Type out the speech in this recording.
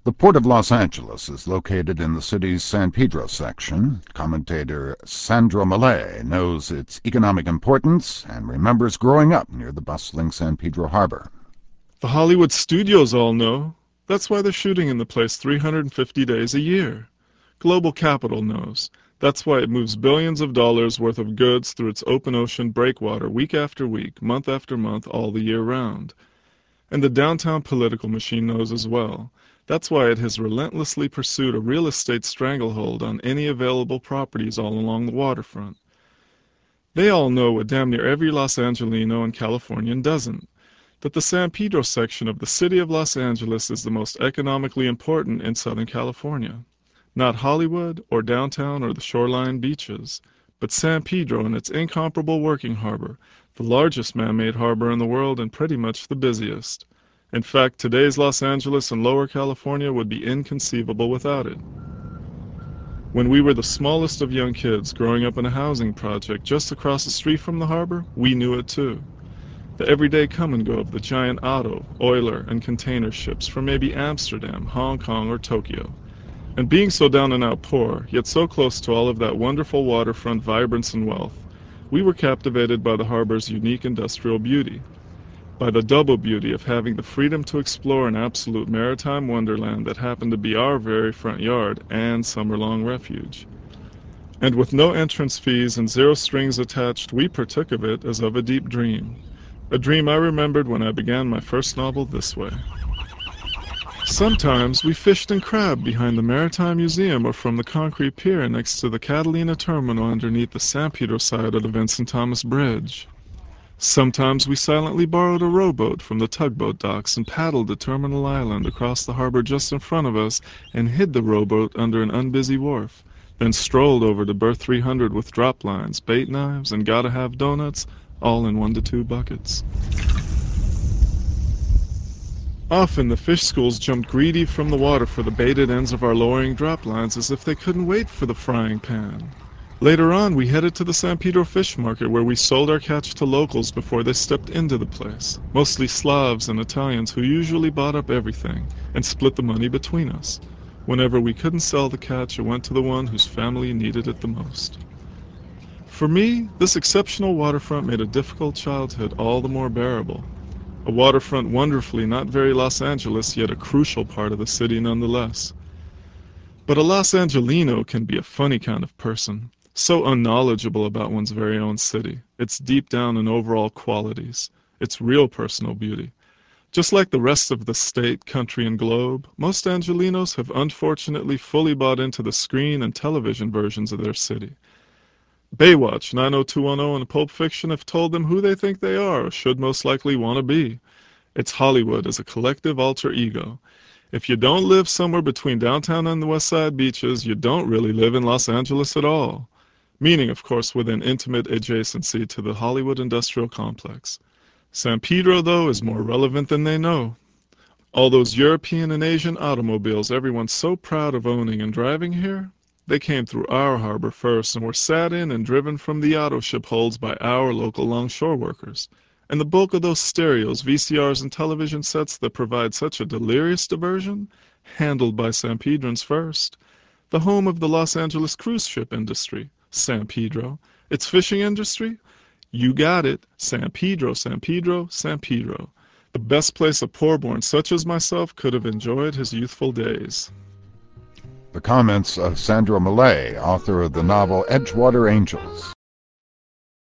The Port of Los Angeles is located in the city's San Pedro section. Commentator Sandro Mallet knows its economic importance and remembers growing up near the bustling San Pedro harbor. The Hollywood studios all know. That's why they're shooting in the place 350 days a year. Global capital knows. That's why it moves billions of dollars worth of goods through its open ocean breakwater week after week, month after month, all the year round. And the downtown political machine knows as well. That's why it has relentlessly pursued a real estate stranglehold on any available properties all along the waterfront. They all know what damn near every Los Angelino and Californian doesn't, that the San Pedro section of the city of Los Angeles is the most economically important in Southern California. Not Hollywood or downtown or the shoreline beaches, but San Pedro and its incomparable working harbor, the largest man-made harbor in the world and pretty much the busiest. In fact, today's Los Angeles and Lower California would be inconceivable without it. When we were the smallest of young kids growing up in a housing project just across the street from the harbor, we knew it too. The everyday come and go of the giant auto, oiler, and container ships from maybe Amsterdam, Hong Kong, or Tokyo. And being so down and out poor, yet so close to all of that wonderful waterfront vibrance and wealth, we were captivated by the harbor's unique industrial beauty, by the double beauty of having the freedom to explore an absolute maritime wonderland that happened to be our very front yard and summer-long refuge. And with no entrance fees and zero strings attached, we partook of it as of a deep dream. A dream I remembered when I began my first novel this way. Sometimes we fished and crabbed behind the Maritime Museum or from the concrete pier next to the Catalina Terminal underneath the San Pedro side of the Vincent Thomas Bridge. Sometimes we silently borrowed a rowboat from the tugboat docks and paddled to Terminal Island across the harbor just in front of us and hid the rowboat under an unbusy wharf, then strolled over to berth 300 with drop lines, bait knives, and gotta have donuts, all in 1 to 2 buckets. Often the fish schools jumped greedy from the water for the baited ends of our lowering drop lines as if they couldn't wait for the frying pan. Later on, we headed to the San Pedro Fish Market where we sold our catch to locals before they stepped into the place, mostly Slavs and Italians who usually bought up everything and split the money between us. Whenever we couldn't sell the catch, it went to the one whose family needed it the most. For me, this exceptional waterfront made a difficult childhood all the more bearable. A waterfront wonderfully not very Los Angeles, yet a crucial part of the city nonetheless. But a Los Angelino can be a funny kind of person, so unknowledgeable about one's very own city, its deep down and overall qualities, its real personal beauty. Just like the rest of the state, country, and globe, most Angelinos have unfortunately fully bought into the screen and television versions of their city. Baywatch, 90210, and Pulp Fiction have told them who they think they are or should most likely want to be. It's Hollywood as a collective alter ego. If you don't live somewhere between downtown and the West Side beaches, you don't really live in Los Angeles at all. Meaning, of course, within intimate adjacency to the Hollywood industrial complex. San Pedro, though, is more relevant than they know. All those European and Asian automobiles everyone's so proud of owning and driving here, they came through our harbor first and were sat in and driven from the auto ship holds by our local longshore workers. And the bulk of those stereos, VCRs, and television sets that provide such a delirious diversion, handled by San Pedrans first. The home of the Los Angeles cruise ship industry, San Pedro. Its fishing industry? You got it, San Pedro, San Pedro, San Pedro. The best place a poor-born such as myself could have enjoyed his youthful days. The comments of Sandro Mallet, author of the novel Edgewater Angels.